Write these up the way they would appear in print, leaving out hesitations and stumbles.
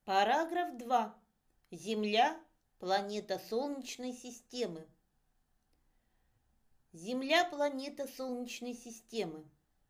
Параграф 2. Земля – планета Солнечной системы. Земля – планета Солнечной системы.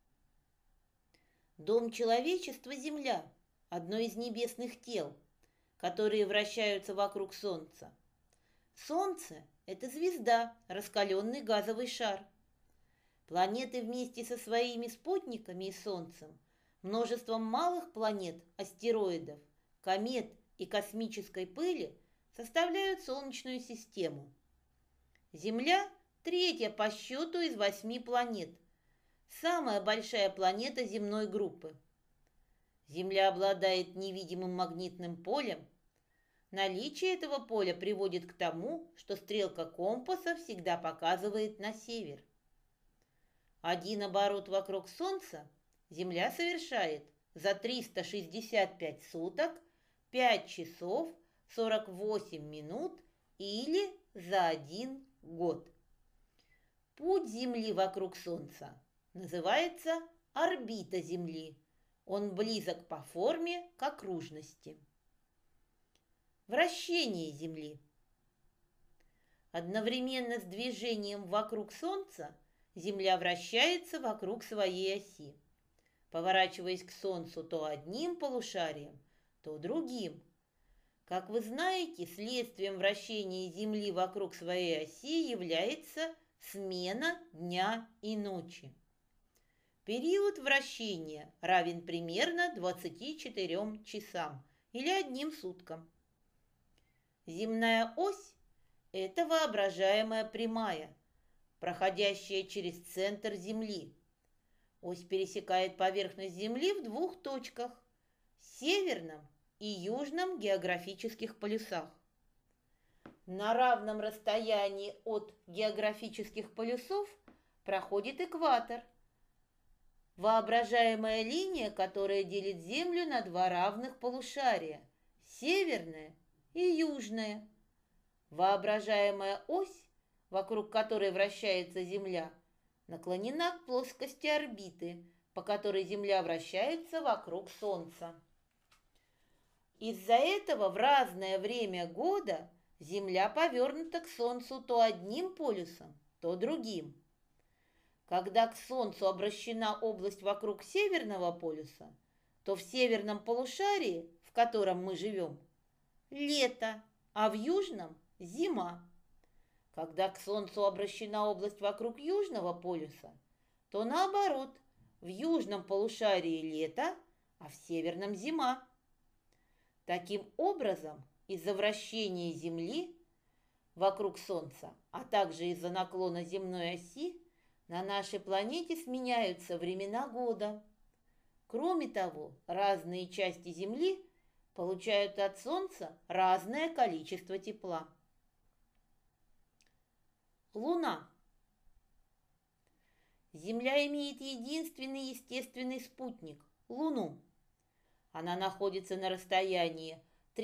Дом человечества – Земля, одно из небесных тел, которые вращаются вокруг Солнца. Солнце – это звезда, раскаленный газовый шар. Планеты вместе со своими спутниками и Солнцем, множеством малых планет, астероидов, комет и космической пыли составляют Солнечную систему. Земля – третья по счету из 8 планет, самая большая планета земной группы. Земля обладает невидимым магнитным полем. Наличие этого поля приводит к тому, что стрелка компаса всегда показывает на север. Один оборот вокруг Солнца Земля совершает за 365 суток, 5 часов, 48 минут или за 1 год. Путь Земли вокруг Солнца называется орбита Земли. Он близок по форме к окружности. Вращение Земли. Одновременно с движением вокруг Солнца Земля вращается вокруг своей оси, поворачиваясь к Солнцу то одним полушарием, то другим. Как вы знаете, следствием вращения Земли вокруг своей оси является смена дня и ночи. Период вращения равен примерно 24 часам или 1 суткам. Земная ось – это воображаемая прямая, проходящая через центр Земли. Ось пересекает поверхность Земли в 2 точках – северном и южном географических полюсах. На равном расстоянии от географических полюсов проходит экватор – воображаемая линия, которая делит Землю на 2 равных полушария – северное и южное. Воображаемая ось, вокруг которой вращается Земля, наклонена к плоскости орбиты, по которой Земля вращается вокруг Солнца. Из-за этого в разное время года Земля повернута к Солнцу то одним полюсом, то другим. Когда к Солнцу обращена область вокруг Северного полюса, то в северном полушарии, в котором мы живем, лето, а в южном – зима. Когда к Солнцу обращена область вокруг Южного полюса, то наоборот, в южном полушарии лето, а в северном – зима. Таким образом, из-за вращения Земли вокруг Солнца, а также из-за наклона земной оси, на нашей планете сменяются времена года. Кроме того, разные части Земли получают от Солнца разное количество тепла. Луна. Земля имеет единственный естественный спутник – Луну. Она находится на расстоянии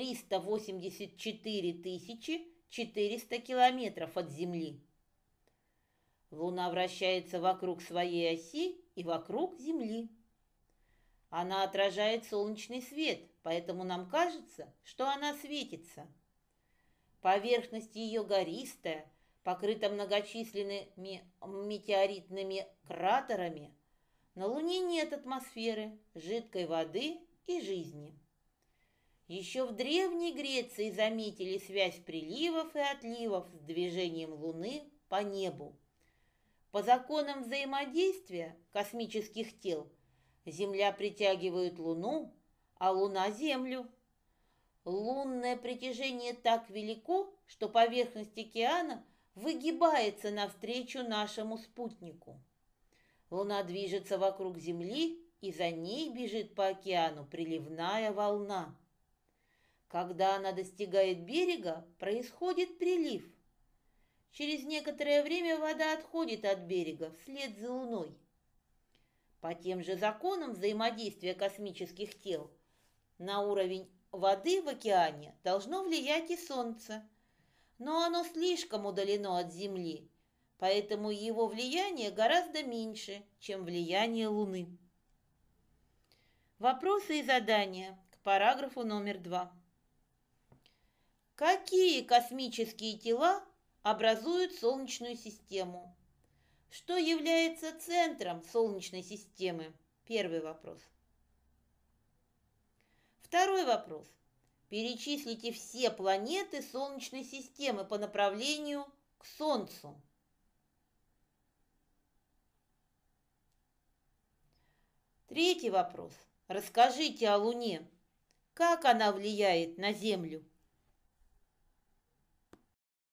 384 400 километров от Земли. Луна вращается вокруг своей оси и вокруг Земли. Она отражает солнечный свет, поэтому нам кажется, что она светится. Поверхность ее гористая, покрыта многочисленными метеоритными кратерами. На Луне нет атмосферы, жидкой воды и жизни. Еще в Древней Греции заметили связь приливов и отливов с движением Луны по небу. По законам взаимодействия космических тел Земля притягивает Луну, а Луна – Землю. Лунное притяжение так велико, что поверхность океана выгибается навстречу нашему спутнику. Луна движется вокруг Земли, и за ней бежит по океану приливная волна. Когда она достигает берега, происходит прилив. Через некоторое время вода отходит от берега вслед за Луной. По тем же законам взаимодействия космических тел на уровень воды в океане должно влиять и Солнце, но оно слишком удалено от Земли, поэтому его влияние гораздо меньше, чем влияние Луны. Вопросы и задания к параграфу номер 2. Какие космические тела образуют Солнечную систему? Что является центром Солнечной системы? Первый вопрос. Второй вопрос. Перечислите все планеты Солнечной системы по направлению к Солнцу. Третий вопрос. Расскажите о Луне. Как она влияет на Землю?